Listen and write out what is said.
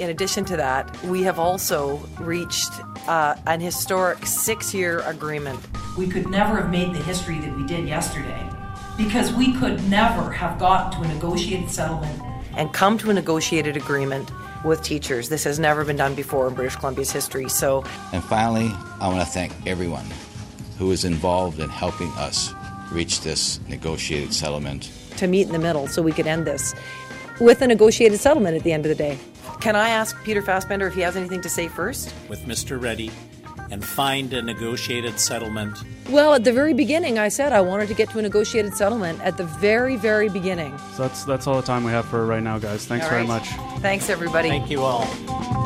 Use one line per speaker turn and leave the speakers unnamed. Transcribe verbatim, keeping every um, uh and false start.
in addition to that, we have also reached uh, an historic six-year agreement.
We could never have made the history that we did yesterday because we could never have gotten to a negotiated settlement
and come to a negotiated agreement with teachers. This has never been done before in British Columbia's history. So,
and finally, I want to thank everyone who is involved in helping us reach this negotiated settlement.
To meet in the middle so we could end this with a negotiated settlement at the end of the day. Can I ask Peter Fassbender if he has anything to say first?
With Mister Reddy, and find a negotiated settlement?
Well, at the very beginning, I said I wanted to get to a negotiated settlement at the very, very beginning.
So that's that's all the time we have for right now, guys. Thanks
all
very
right.
much.
Thanks, everybody.
Thank you all.